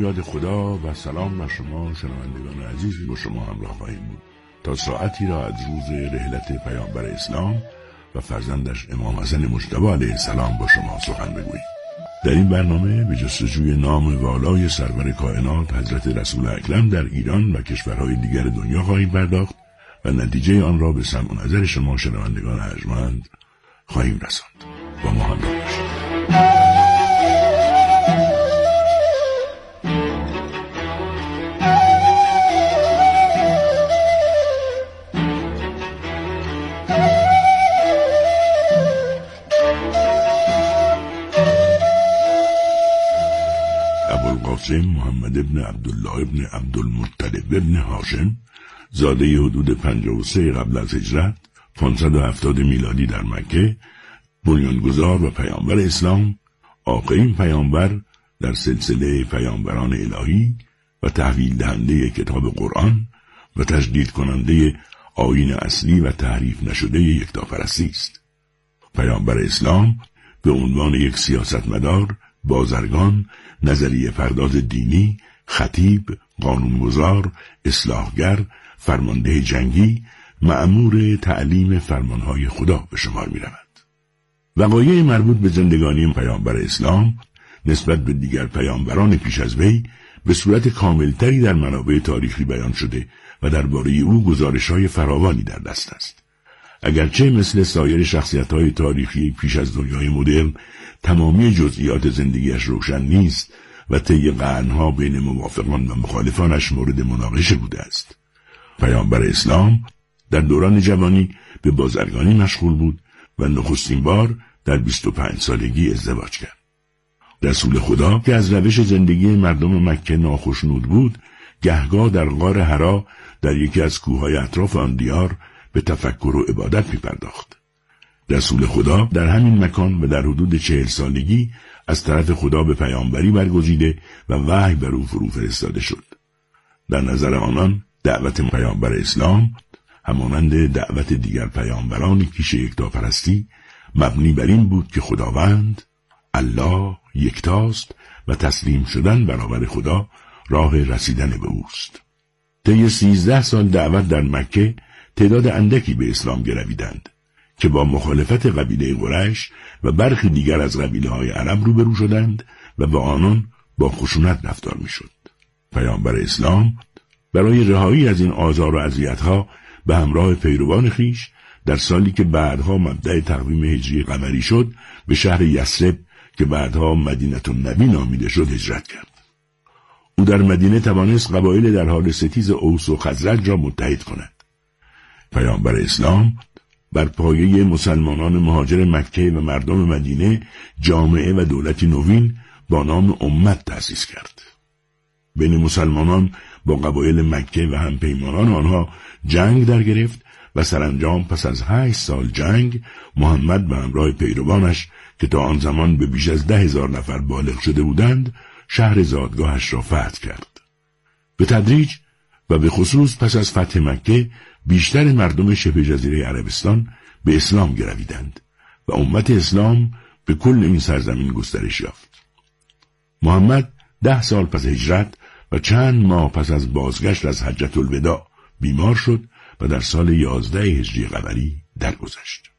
یاد خدا و سلام بر شما شنوندگان عزیزی با شما همراه خواهیم بود تا ساعتی را از روز رحلت پیامبر اسلام و فرزندش امام حسن مجتبی علیه السلام با شما سخن بگوییم. در این برنامه به جستجوی نام والای سرور کائنات حضرت رسول اکرم در ایران و کشورهای دیگر دنیا خواهیم پرداخت و نتیجه آن را به سمع و نظر شما شنوندگان ارجمند خواهیم رساند. با ما همراه باشید. ابوالقاسم محمد ابن عبدالله ابن عبدالمطلب ابن هاشم، زاده حدود 53 قبل از هجرت، 570 میلادی در مکه، بنیانگذار و پیامبر اسلام، آخرین پیامبر در سلسله پیامبران الهی و تحویل دهنده کتاب قرآن و تجدید کننده آیین اصلی و تحریف نشده یکتاپرستی است. پیامبر اسلام به عنوان یک سیاستمدار، بازرگان، نظریه پرداز دینی، خطیب، قانونگذار، اصلاحگر، فرمانده جنگی، مأمور تعلیم فرمانهای خدا به شمار می رود. وقایع مربوط به زندگانی پیامبر اسلام نسبت به دیگر پیامبران پیش از وی به صورت کاملتری در منابع تاریخی بیان شده و درباره او گزارش‌های فراوانی در دست است. اگرچه مثل سایر شخصیت‌های تاریخی پیش از دنیای مدرن تمامی جزئیات زندگیش روشن نیست و طی قرن‌ها بین موافقان و مخالفانش مورد مناقشه بوده است. پیامبر اسلام در دوران جوانی به بازرگانی مشغول بود و نخستین بار در 25 سالگی ازدواج کرد. رسول خدا که از روش زندگی مردم مکه ناخشنود بود، گهگاه در غار حرا در یکی از کوههای اطراف آن دیار به تفکر و عبادت می‌پرداخت. رسول خدا در همین مکان و در حدود 40 سالگی از طرف خدا به پیامبری برگزیده و وحی بر او فرو فرستاده شد. در نظر آنان دعوت پیامبر اسلام همانند دعوت دیگر پیامبران کیش یکتاپرستی مبنی بر این بود که خداوند الله یکتاست و تسلیم شدن برابر خدا راه رسیدن به اوست. طی 13 سال دعوت در مکه تعداد اندکی به اسلام گرویدند که با مخالفت قبیله قریش و برخی دیگر از قبیله‌های عرب روبرو شدند و با آنان با خشونت رفتار می‌شد. پیامبر اسلام برای رهایی از این آزار و اذیت‌ها به همراه پیروان خویش در سالی که بعدها مبدأ تقویم هجری قمری شد به شهر یثرب که بعدها مدینه النبی نامیده شد هجرت کرد. او در مدینه توانست قبایل در حال ستیز اوس و خزرج را متحد کند. پیامبر اسلام بر پایه مسلمانان مهاجر مکه و مردم مدینه جامعه و دولتی نوین با نام امت تأسیس کرد. بین مسلمانان با قبایل مکه و همپیمانان آنها جنگ در گرفت و سرانجام پس از 8 سال جنگ محمد به همراه پیروانش که تا آن زمان به بیش از 10,000 نفر بالغ شده بودند شهر زادگاهش را فتح کرد. به تدریج و به خصوص پس از فتح مکه بیشتر مردم شبه جزیره عربستان به اسلام گرویدند و امت اسلام به کل این سرزمین گسترش یافت. محمد 10 سال پس هجرت و چند ماه پس از بازگشت از حجة الوداع بیمار شد و در سال 11 هجری قمری درگذشت.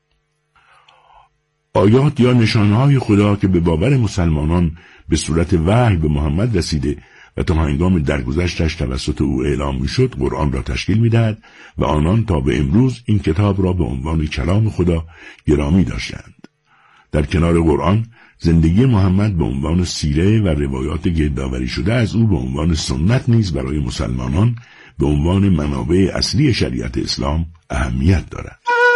آیات یا نشانهای خدا که به باور مسلمانان به صورت وحی به محمد رسیده و تا هنگام درگذشتش توسط او اعلام میشد قرآن را تشکیل میدهد و آنان تا به امروز این کتاب را به عنوان کلام خدا گرامی داشتند. در کنار قرآن زندگی محمد به عنوان سیره و روایات گردآوری شده از او به عنوان سنت نیز برای مسلمانان به عنوان منابع اصلی شریعت اسلام اهمیت دارد.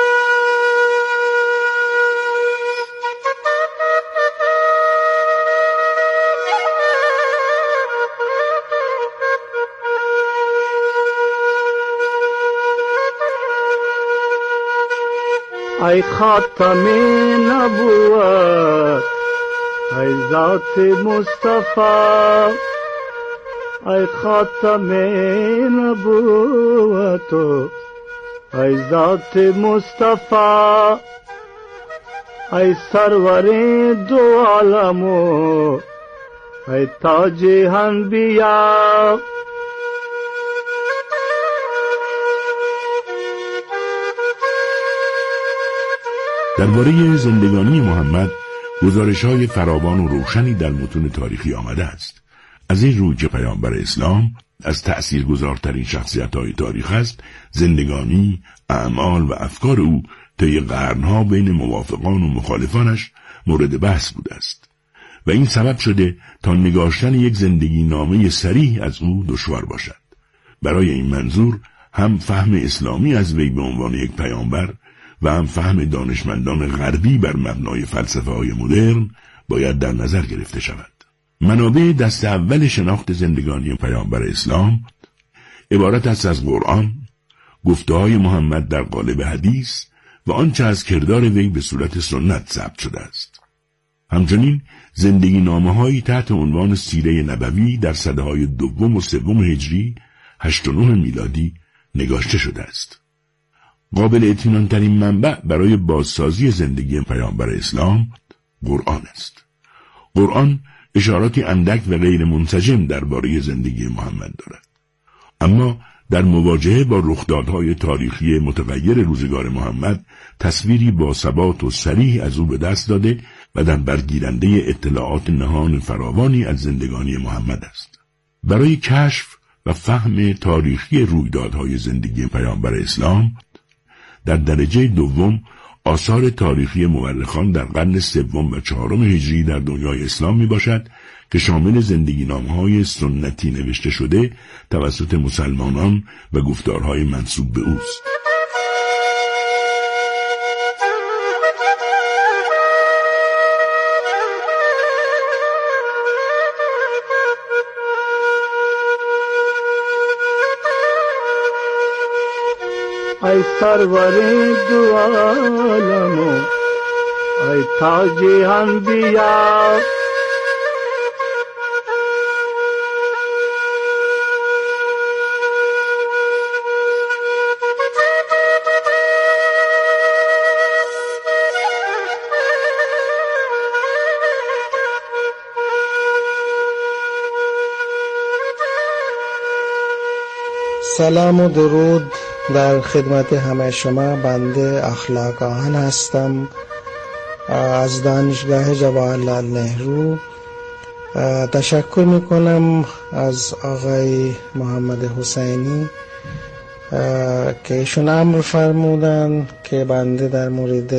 ای خاتم نبوت ای ذات مصطفی ای خاتم نبوت ای ذات مصطفی ای سرور دو عالم ای تاج انبیا. درباره زندگانی محمد گزارش‌های فراوان و روشنی در متون تاریخی آمده است. از این روی که پیامبر اسلام از تأثیرگذارترین شخصیت‌های تاریخ است، زندگانی، اعمال و افکار او طی قرن‌ها بین موافقان و مخالفانش مورد بحث بوده است و این سبب شده تا نگاشتن یک زندگی نامه صریح از او دشوار باشد. برای این منظور هم فهم اسلامی از وی به عنوان یک پیامبر و هم فهم دانشمندان غربی بر مبنای فلسفه‌های مدرن باید در نظر گرفته شود. منابع دست اول شناخت زندگانی پیامبر اسلام عبارت است از قرآن، گفته‌های محمد در قالب حدیث و آنچه از کردار وی به صورت سنت ثبت شده است. همچنین زندگی نامه‌هایی تحت عنوان سیره نبوی در سده‌های دوم و سوم هجری 8 و 9 میلادی نگاشته شده است. قابل اطمینان ترین منبع برای بازسازی زندگی پیامبر اسلام قرآن است. قرآن اشاراتی اندک و غیر منسجم درباره زندگی محمد دارد، اما در مواجهه با رخدادهای تاریخی متغیر روزگار محمد تصویری با ثبات و صریح از او به دست داده و در برگیرنده اطلاعات نهان فراوانی از زندگانی محمد است. برای کشف و فهم تاریخی رویدادهای زندگی پیامبر اسلام در درجه دوم آثار تاریخی مورخان در قرن سوم و چهارم هجری در دنیای اسلام می باشد که شامل زندگی نامه‌های سنتی نوشته شده توسط مسلمانان و گفتارهای منسوب به اوست. ای سرور دو عالم و ای تاج انبیا. سلام و درود در خدمت همه شما. بنده اخلاق آهن هستم از دانشگاه جواهرلال نهرو. تشکر میکنم از آقای محمد حسینی که ایشون امر فرمودن که بنده در مورد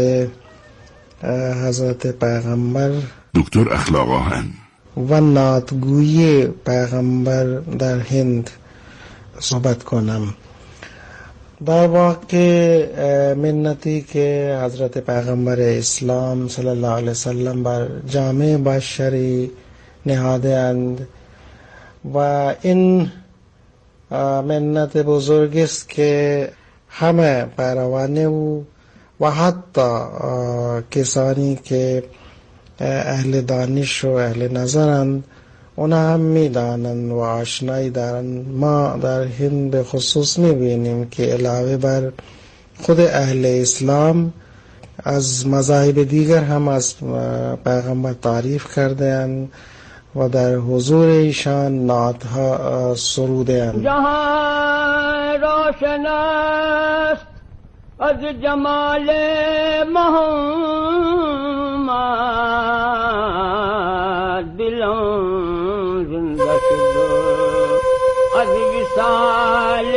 حضرت پیغمبر دکتر اخلاق آهن و نعتگویی پیغمبر در هند صحبت کنم. در واقع منتی که حضرت پیغمبر اسلام صلی الله علیه وسلم بر جامعه بشری نهاده اند و این منت بزرگ است که همه پیروان او و حتی کسانی که اهل دانش و اهل نظرند اونا هم میدانند و آشنایی دارند. ما در هند به خصوص میبینیم که علاوه بر خود اهل اسلام از مذاهب دیگر هم از پیغمبر تعریف کرده اند و در حضور ایشان نعتها سروده اند. جهان روشن است از جمال محمد، دلم زنده شد از وصال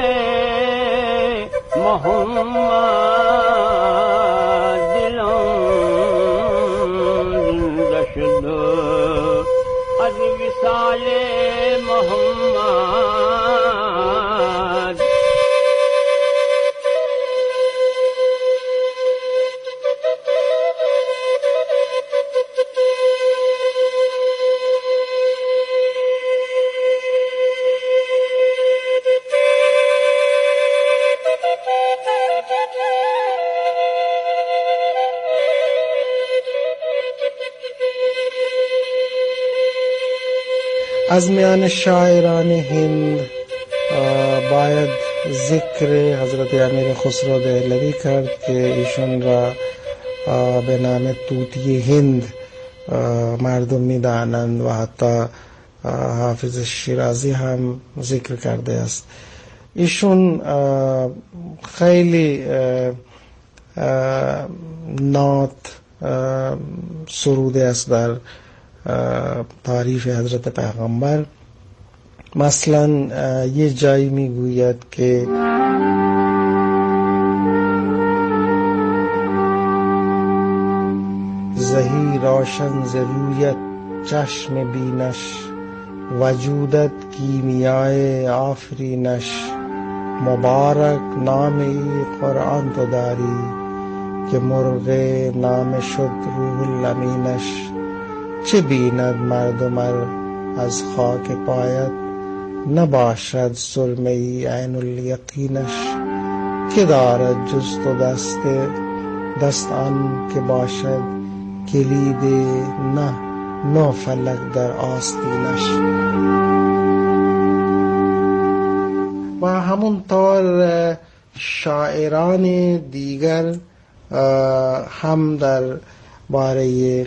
محمد، دلم زنده شد از وصال محمد. از میان شاعران هند باید ذکر حضرت امیر خسرو دهلوی کرد که ایشون را به نام طوطی هند مردم میدانند و حتی حافظ شیرازی هم ذکر کرده است. ایشون خیلی نعت سروده است در تعریف حضرت پیغمبر. مثلا یه جایی میگوید که زهی روشن ز رویت چشم بینش، وجودت کیمیای آفرینش، مبارک نام ای قرآن تو داری، که مرغ نام شد روح الامینش. چه بیند مردم از خاک پایت، نباشد سرمه ای عین الیقینش. که دارد جز تو دست آن که باشد کلید نه فلک در آستینش. و همونطور شاعران دیگر هم در باره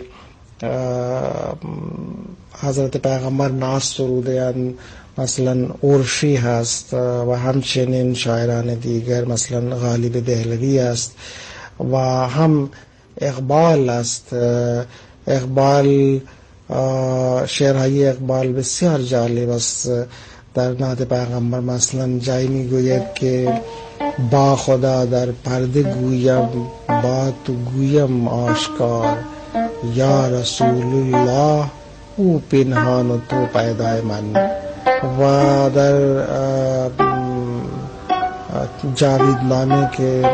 حضرت پیغمبر نعت سروده‌اند. مثلا عرفی هست و همچنین شاعران دیگر، مثلا غالب دهلوی است و هم اقبال است. اقبال، شعرهای اقبال بسیار جالب است. در نعت پیغمبر مثلا جایی میگوید که با خدا در پرده گویم، با تو گویم آشکار، یا رسول الله او پنهان و تو پیدای من. و در جاوید نامه که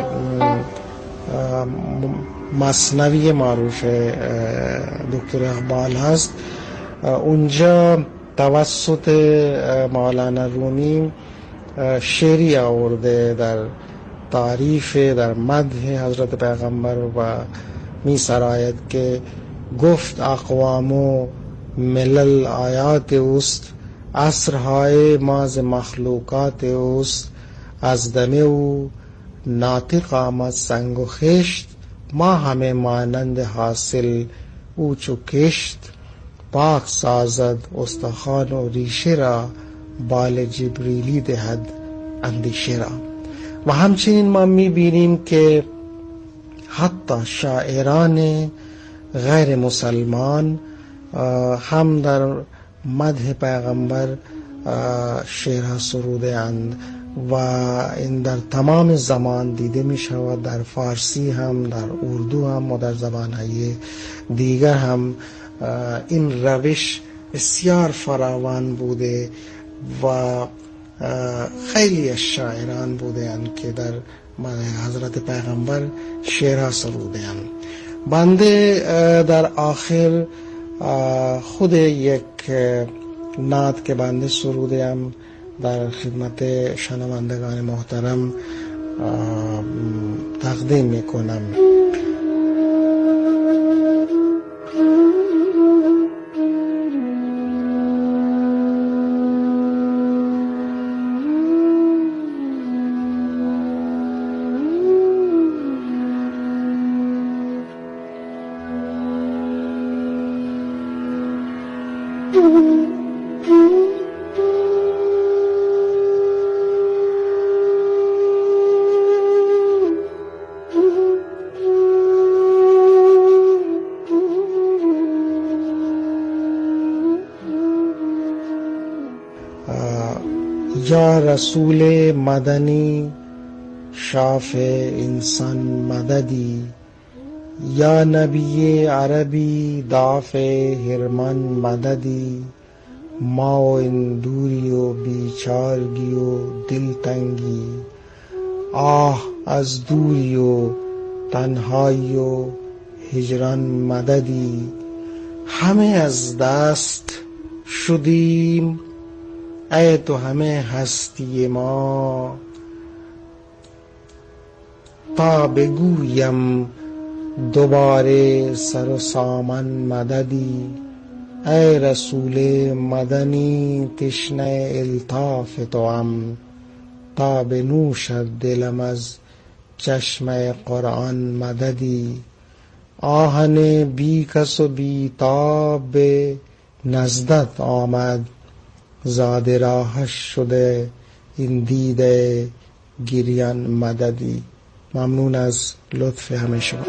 مثنوی معروف دکتر اقبال هست، اونجا توسط مولانا رومی شعری آورده در تعریف، در مدح حضرت پیغمبر و می سراید که گفت اقوام و ملل آیات اوست، عصرهای ماز مخلوقات اوست، از دم او ناطق آمد سنگ و خشت، ما همه مانند حاصل او چو کشت، پاک سازد استخوان و ریشه را، بال جبریلی دهد اندیشه را. و همچنین ما میبینیم که حتی شاعران غیر مسلمان هم در مدح پیغمبر شعرها سروده اند و این در تمام زمان دیده می شود. در فارسی هم، در اردو هم و در زبانهای دیگر هم این روش بسیار فراوان بوده و خیلی از شاعران بودند که در مدح حضرت پیغمبر شعرها سروده اند. بنده در آخر خود یک نعت که بنده سروده ام در خدمت شنوندگان محترم تقدیم میکنم. یا رسول مدنی شاف انسان مددی، یا نبی عربی دافع هرمان مددی، ما و این دوری و بیچارگی و دلتنگی، آه از دوری و تنهایی و هجران مددی، همه از دست شدیم ای تو همه هستی ما، تا بگویم دوباره سر و سامان مددی، ای رسول مدنی تشنه الطاف توام، تا بنوشد دلم از چشمه قرآن مددی، آهن بی کس و بی تاب نزدت آمد، زاد راهش شده این دیده گریان مددی. ممنون از لطف همه شما.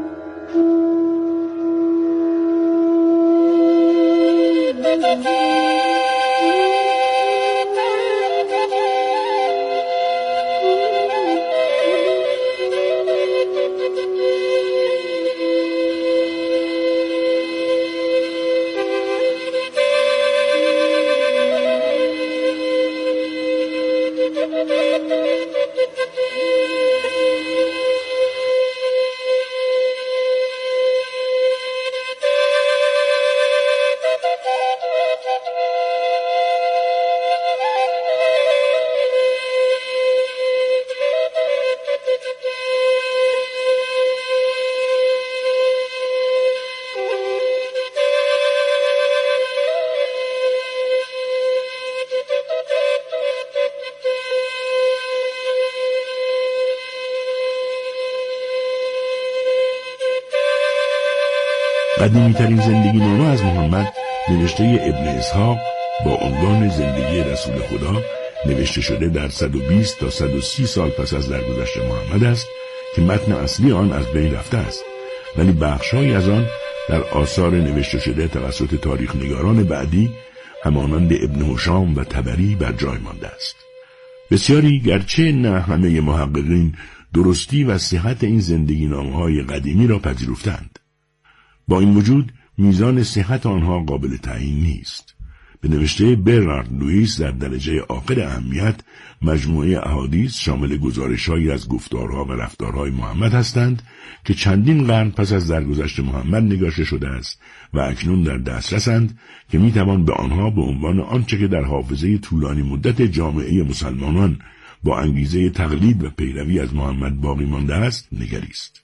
قدیمی‌ترین زندگی نامه از محمد نوشته ابن اسحاق با عنوان زندگی رسول خدا نوشته شده در 120 تا 130 سال پس از درگذشت محمد است که متن اصلی آن از بین رفته است، ولی بخش‌هایی از آن در آثار نوشته شده توسط تاریخ نگاران بعدی همانند ابن هشام و طبری بر جای مانده است. بسیاری گرچه نه همه محققین درستی و صحت این زندگی نامه‌های قدیمی را پذیرفتند. با این وجود میزان صحت آنها قابل تعیین نیست. به نوشته برنارد لوئیس در درجه آخر اهمیت مجموعه احادیث شامل گزارش‌هایی از گفتارها و رفتارهای محمد هستند که چندین قرن پس از درگذشت محمد نگاشته شده است و اکنون در دسترسند که میتوان به آنها به عنوان آنچه که در حافظه طولانی مدت جامعه مسلمانان با انگیزه تقلید و پیروی از محمد باقی مانده است نگریست.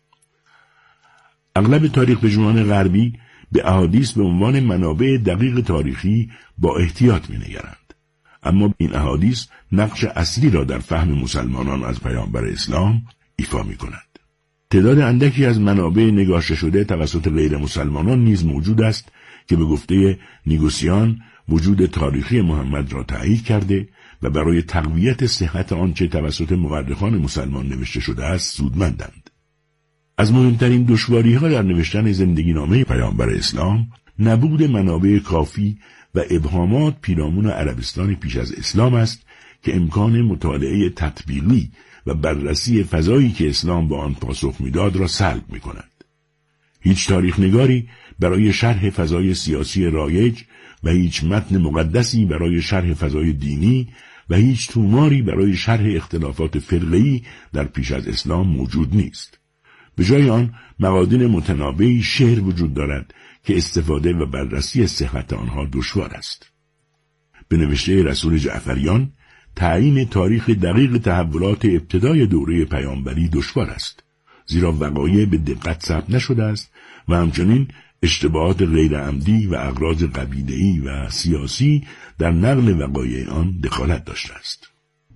اغلب تاریخ پژوهان غربی به احادیث به عنوان منابع دقیق تاریخی با احتیاط می‌نگرند، اما این احادیث نقش اصلی را در فهم مسلمانان از پیامبر اسلام ایفا می‌کند. تعداد اندکی از منابع نگاشته شده توسط غیر مسلمانان نیز موجود است که به گفته نیگوسیان وجود تاریخی محمد را تایید کرده و برای تقویت صحت آنچه توسط مورخان مسلمان نوشته شده است سودمندند. از مهمترین دشواری‌ها در نوشتن زندگی نامه پیامبر اسلام نبود منابع کافی و ابهامات پیرامون عربستان پیش از اسلام است که امکان مطالعه تطبیقی و بررسی فضایی که اسلام با آن پاسخ می‌داد را سلب می‌کند. هیچ تاریخ نگاری برای شرح فضای سیاسی رایج و هیچ متن مقدسی برای شرح فضای دینی و هیچ توماری برای شرح اختلافات فرقه‌ای در پیش از اسلام موجود نیست. به جای آن مقادیر متنابعی شعر وجود دارد که استفاده و بررسی صحت آنها دشوار است. به نوشته رسول جعفریان تعیین تاریخ دقیق تحولات ابتدای دوره پیامبری دشوار است، زیرا وقایع به دقت ثبت نشده است و همچنین اشتباهات غیر عمدی و اغراض قبیله‌ای و سیاسی در نقل وقایع آن دخالت داشته است.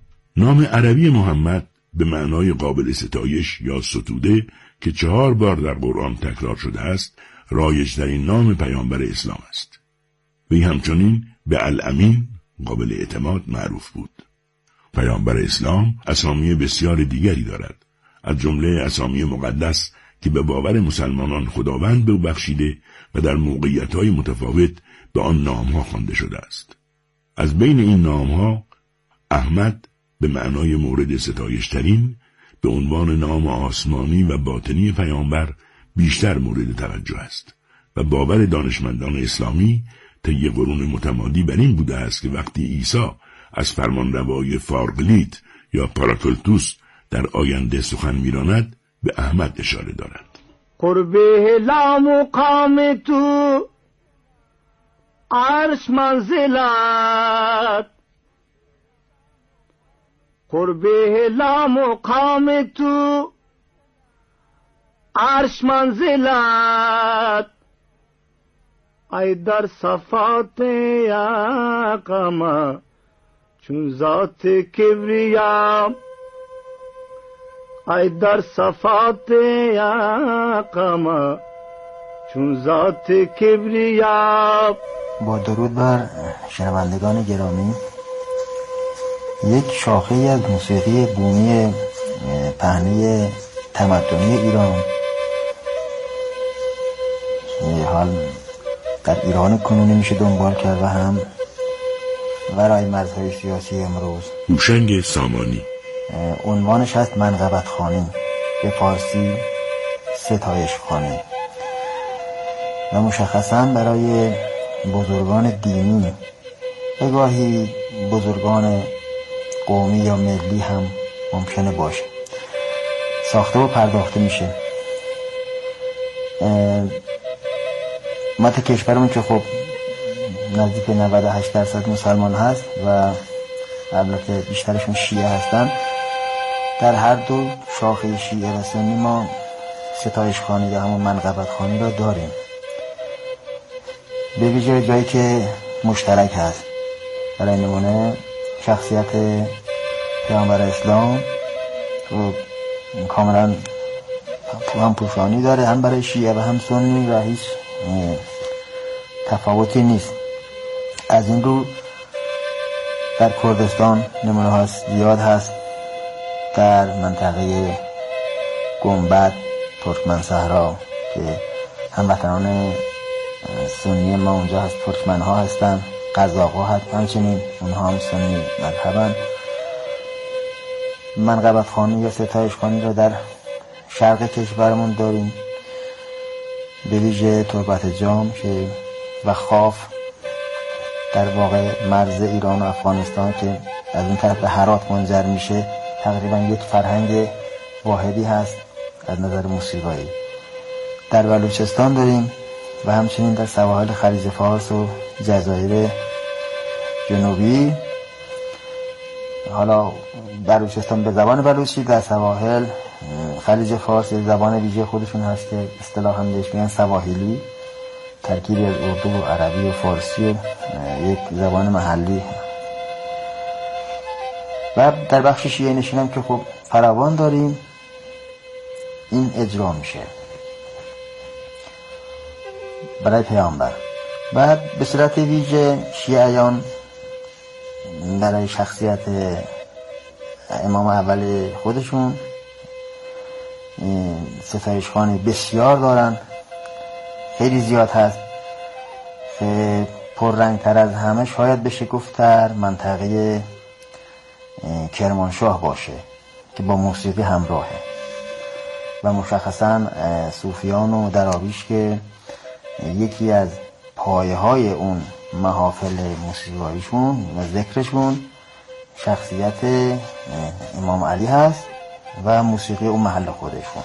نام عربی محمد به معنای قابل ستایش یا ستوده که 4 بار در قرآن تکرار شده است، رایج‌ترین نام پیامبر اسلام است. وی همچنین به الامین قابل اعتماد معروف بود. پیامبر اسلام اسامی بسیار دیگری دارد، از جمله اسامی مقدس که به باور مسلمانان خداوند به او بخشیده و در موقعیت‌های متفاوت به آن نام‌ها خوانده شده است. از بین این نام‌ها احمد به معنای مورد ستایش‌ترین به عنوان نام آسمانی و باطنی پیامبر بیشتر مورد توجه است و باور دانشمندان اسلامی طی قرون متمادی بر این بوده است که وقتی عیسی از فرمانروای فارقلیت یا پاراکلتوس در آینده سخن می‌راند به احمد اشاره دارد. قربه لا مقام تو عرش منزلت، قربه لا مقام تو عرش منزلت، ای در صفات یقما چون ذات کبریا، ای در صفات یقما چون ذات کبریا. با درود بر شنوندگان گرامی، یک شاخه از موسیقی بومی پهنه تمدنی ایران حال در ایران کنونی میشه دنبال کرد و هم ورای مرزهای سیاسی امروز. هوشنگ سامانی. عنوانش هست منقبت خوانی، به فارسی ستایش خوانی، و مشخصا برای بزرگان دینی و گاهی بزرگان قومی یا ملی هم ممکنه باشه ساخته و پرداخته میشه. ما کشورمون که خب نزدیک 98% مسلمان هست و البته بیشترشون شیعه هستن، در هر دو شاخه شیعه و سنی ما ستایش خوانی یا همون منقبت خوانی را داریم، به ویژه جایی که مشترک هست. برای نمونه شخصیت پیامبر اسلام کاملا هم پوشانی داره، هم برای شیعه و هم سنی و هیچ تفاوتی نیست. از این رو در کردستان نمونه هاست زیاد هست، در منطقه گنبد، ترکمن صحرا که هموطنان سنی ما اونجا هست، ترکمن ها هستن، قزاق ها هست، همچنین اونها هم سنی مذهبن. منقبت خوانی یا ستایش خوانی را در شرق کشورمون داریم، به ویژه تربت جام که و خاف در واقع مرز ایران و افغانستان که از اون طرف به هرات منجر میشه، تقریبا یک فرهنگ واحدی هست از نظر موسیقایی. در بلوچستان داریم و همچنین در سواحل خلیج فارس و جزایر جنوبی. حالا بلوچستان به زبان بلوچی، در سواحل خلیج فارس زبان ویژه خودشون هست که اصطلاحاً بهش میگن سواحلی، ترکیبی از اردو و عربی و فارسی و یک زبان محلی. و در بخش شیعه نشینم که خب فراوان داریم، این اجرا میشه برای پیامبر. و به صورت ویژه شیعیان برای شخصیت امام اول خودشون ستایش خوانی بسیار دارن، خیلی زیاد هست. پررنگ تر از همه شاید بشه گفت در منطقه کرمانشاه باشه که با موسیقی همراهه و مشخصا صوفیان و دراویش که یکی از پایه های اون محافل موسیقاییشون و ذکرشون شخصیت امام علی هست و موسیقی اون محل خودشون.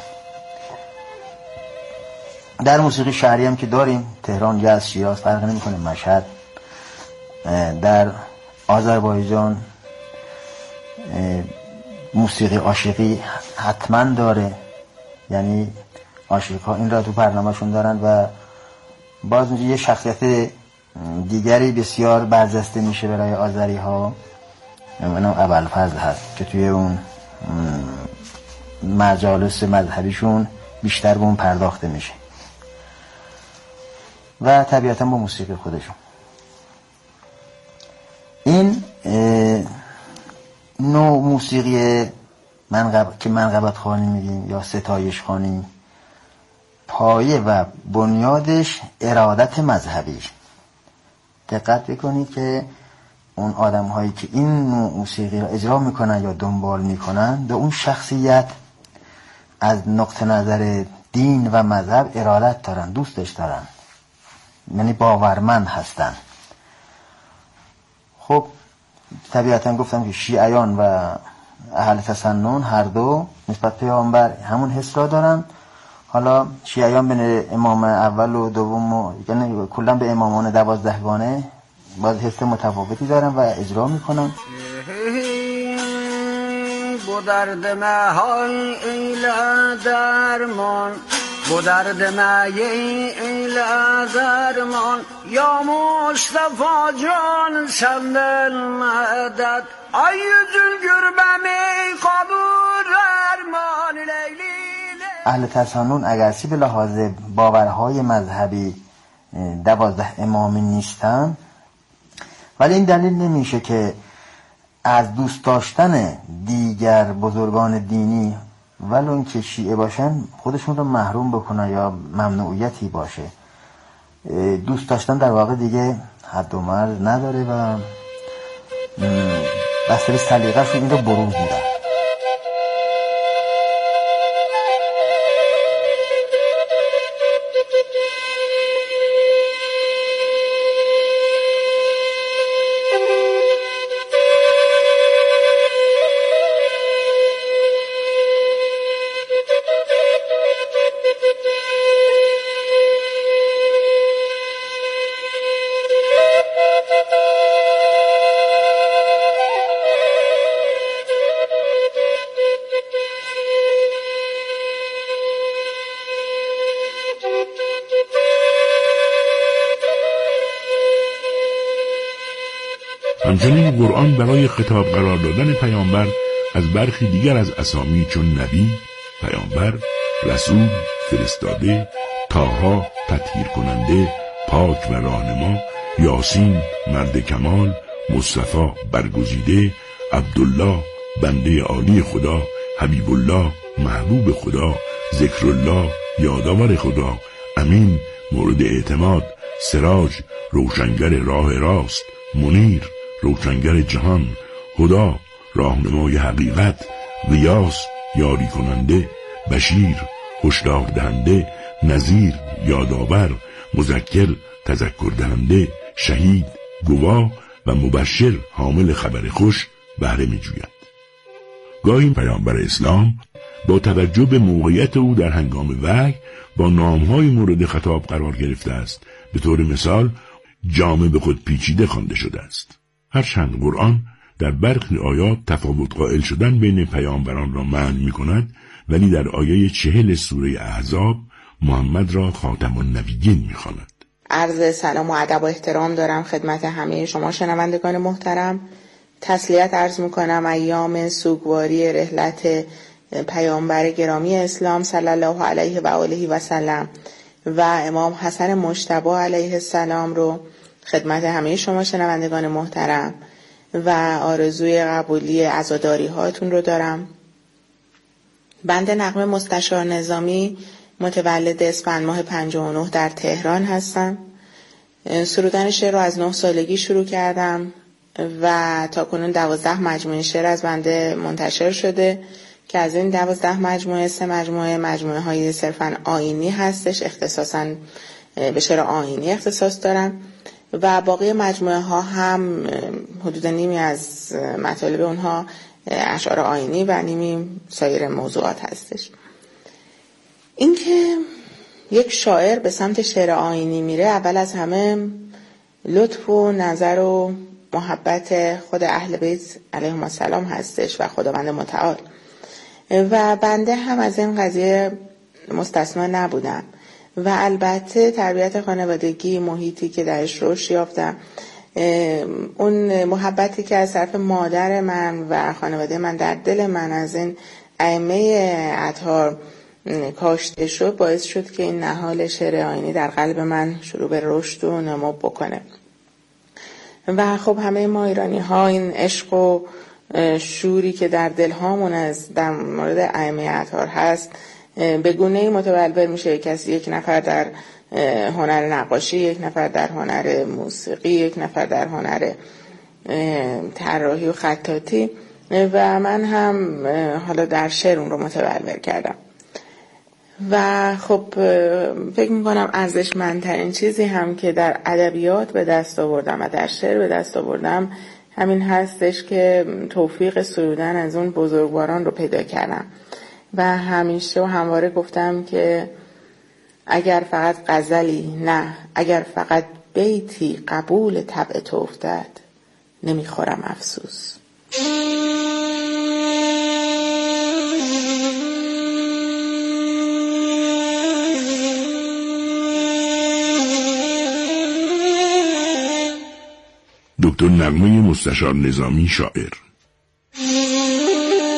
در موسیقی شهری هم که داریم، تهران، یزد، شیراز، فرق نمی‌کنه، مشهد. در آذربایجان موسیقی عاشقی حتما داره، یعنی عاشق‌ها این را تو برنامه‌شون دارن و باز یه شخصیت دیگری بسیار برجسته میشه برای آذری‌ها، اونم ابوالفضل هست که توی اون مجالس مذهبیشون بیشتر به اون پرداخته میشه و طبیعتا با موسیقی خودشون. این نوع موسیقی که منقبت خوانی میگیم یا ستایش خوانی، پایه و بنیادش ارادت مذهبی. دقت بکنید که اون آدم هایی که این نوع موسیقی را اجرا میکنن یا دنبال میکنن به اون شخصیت از نقطه نظر دین و مذهب ارادت دارن، دوستش دارن، یعنی باورمند هستن. خب طبیعتا گفتم که شیعیان و اهل تسنن هر دو نسبت پیامبر همون حس را دارن. حالا شیعیان به امام اول و دوم یعنی کلا به امامان 12گانه باز حس متفاوتی دارن و اجرا میکنن. بو درد مهای ایل درمان، بو درد مهای ایل درمان، یا مصطفی جان سند مدد، ای جل گربمی قبول درمان لیلی. اهل تسنن اگرچه به لحاظ باورهای مذهبی 12 امامی نیستن، ولی این دلیل نمیشه که از دوست داشتن دیگر بزرگان دینی ولو اینکه شیعه باشن خودشون رو محروم بکنن یا ممنوعیتی باشه. دوست داشتن در واقع دیگه حد و مرز نداره و بسته به سلیقه‌شون این رو بروز میدن. همچنین قرآن برای خطاب قرار دادن پیامبر از برخی دیگر از اسامی چون نبی، پیامبر، رسول، فرستاده، طاها، تطهیر کننده، پاک و راهنما، یاسین، مرد کمال، مصطفی، برگزیده، عبدالله، بنده عالی خدا، حبیب الله، محبوب خدا، ذکرالله، یادآور خدا، امین، مورد اعتماد، سراج، روشنگر راه راست، منیر، روشنگر جهان، خدا، راهنمای حقیقت، غیاث، یاری کننده، بشیر، هشدار دهنده، نذیر، یادآور، مذکر، تذکر دهنده، شهید، گواه و مبشر، حامل خبر خوش بهره می جوید. گاهی پیامبر اسلام با توجه به موقعیت او در هنگام وحی با نامهای مورد خطاب قرار گرفته است. به طور مثال جامه به خود پیچیده خوانده شده است. هرچند قرآن در برخی آیات تفاوت قائل شدن بین پیامبران را منع می کند، ولی در آیه 40 سوره احزاب محمد را خاتم النبیین می خواند. عرض سلام و ادب و احترام دارم خدمت همه شما شنوندگان محترم. تسلیت عرض می کنم ایام سوگواری رحلت پیامبر گرامی اسلام صلی الله علیه و آله و سلم و امام حسن مجتبی علیه السلام رو خدمت همه شما شنوندگان محترم و آرزوی قبولی عزاداری هاتون رو دارم. بنده نغمه مستشار نظامی متولد اسفند ماه 59 در تهران هستم. سرودن شعر رو از 9 سالگی شروع کردم و تا کنون 12 مجموعه شعر از بنده منتشر شده که از این 12 مجموعه 3 مجموعه های صرفاً آیینی هستش، اختصاصاً به شعر آیینی اختصاص دارم و باقی مجموعه ها هم حدود نیمی از مطالب اونها اشعار آیینی و نیمی سایر موضوعات هستش. اینکه یک شاعر به سمت شعر آیینی میره اول از همه لطف و نظر و محبت خود اهل بیت علیهم السلام هستش و خداوند متعال و بنده هم از این قضیه مستثنا نبودم و البته تربیت خانوادگی، محیطی که درش رشد یافتم، اون محبتی که از طرف مادر من و خانواده من در دل من از این ائمه اطهار کاشته شد باعث شد که این نهال شعر آیینی در قلب من شروع به رشد و نمو بکنه و خب همه ما ایرانی ها این عشق و شوری که در دل هامون از در مورد ائمه اطهار هست به گونه‌ای متبلور میشه. کسی یک نفر در هنر نقاشی، یک نفر در هنر موسیقی، یک نفر در هنر طراحی و خطاطی و من هم حالا در شعر اون رو متبلور کردم و خب فکر میکنم ارزشمندترین چیزی هم که در ادبیات به دست آوردم و در شعر به دست آوردم همین هستش که توفیق سرودن از اون بزرگواران رو پیدا کردم و همیشه و همواره گفتم که اگر فقط غزلی نه، اگر فقط بیتی قبول طبع تو افتد نمیخورم افسوس. دکتر نغمه مستشار نظامی، شاعر.